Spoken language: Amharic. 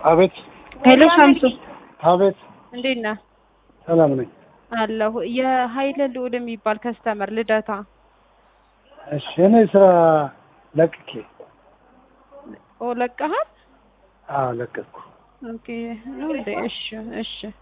አቤት ሄሎ ሻምሱ አቤት እንዴት ነህ? ሰላም ነኝ አለሁ። የኃይለ ልዑል የሚባል ከስተመር ልደታ። እሺ እኔ ስራ ለቅቄ ለቀሃል? አዎ ለቀቅኩ ኦኬ ነው እንዴ? እሺ